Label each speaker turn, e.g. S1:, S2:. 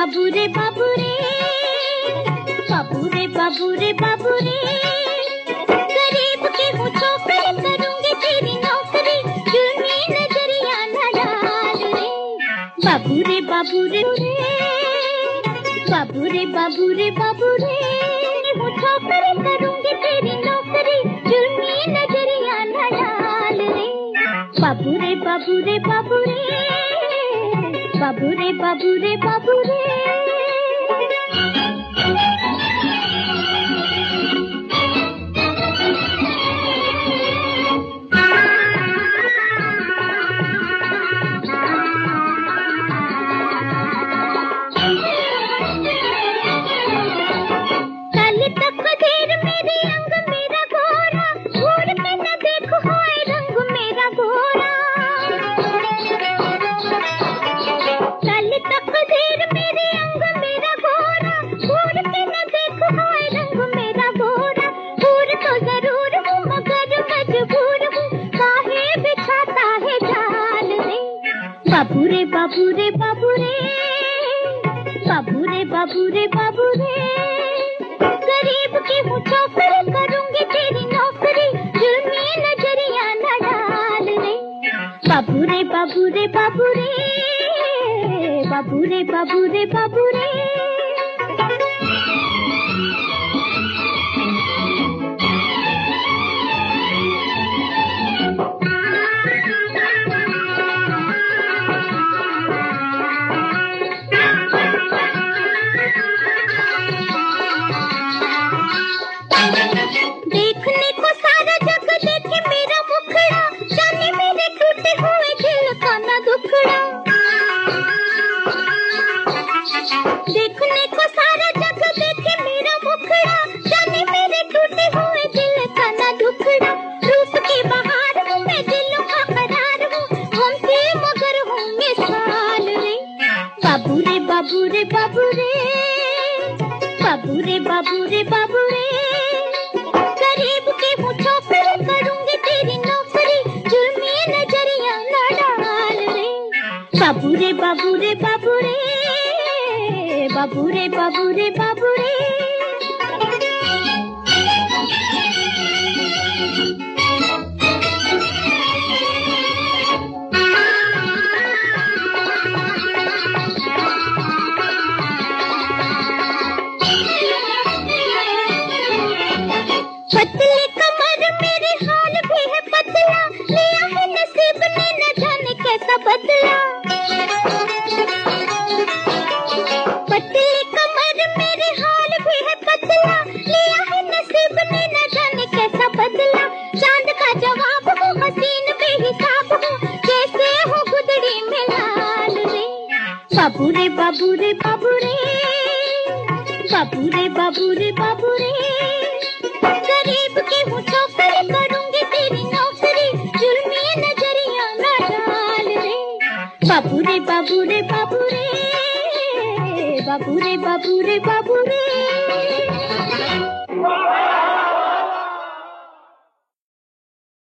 S1: बाबू रे बाबू रे, बाबू रे बाबू रे बाबू रे, गरीब के हूँ छोकर करूँगी तेरी नौकरी, जुल्मी नजरिया न डाल रे। बाबू रे बाबू रे बाबू रे बाबू रे बाबू रे, हूँ छोकर करूँगी तेरी नौकरी, जुल्मी नजरिया न डाल रे। बाबू रे बाबू रे बाबू रे, बाबू रे बाबू रे बाबू रे। कल तक देर मेरे अंग मेरा गोरा, घूर के न देखो हाय रंग मेरा गोरा। कल तक देर मेरे अंग मेरा गोरा, घूर के न देखो हाय रंग मेरा गोरा। घूर तो जरूर हूँ मगर मजबूर हूँ, काहे बिछाता है जाल रे। बाबू रे बाबू रे बाबू रे, बाबू रे बाबू रे बाबू रे, गरीब की हूँ छोकर करूँगी तेरी नौकरी, जुल्मी नजरिया न डाल रे। बाबू रे बाबू रे बाबू रे, बाबू रे बाबू रे बाबू रे। देखने को सारा जग देखे मेरा मुखड़ा, जाने मेरे टूटे हुए दिल का न दुखड़ा। देखने को सारा जग देखे मेरा मुखड़ा, जाने मेरे टूटे हुए दिल का न दुखड़ा। रूप की बहार हूँ मैं, दिलों का करार हूँ, घूमती मगर हूँ मिसाल रे। बाबू रे बाबू रे बाबू रे, बाबू रे बाबू रे बाबू रे, गरीब के हूँ छोकर करूँगी तेरी नौकरी, जुल्मी नजरिया न डाल रे। बाबू रे बाबू रे बाबू रे, बाबू रे बाबू रे बाबू रे। पतले कमर मेरे हाल भी है पतला, लिया है नसीब ने न जाने कैसा बदला। पतले कमर मेरे हाल भी है पतला, लिया है नसीब ने न जाने कैसा बदला। चांद का जवाब हो, हसीन बेहिसाब हो, जैसे हो गुदड़ी में लाल रे। बाबू रे बाबू रे बाबू रे, बाबू रे बाबू रे बाबू रे, गरीब की हूँ छोकर करूँगी तेरी नौकरी, जुल्मी नजरिया न डाल रे। बाबू रे बाबू रे बाबू रे, बाबू रे बाबू रे बाबू रे।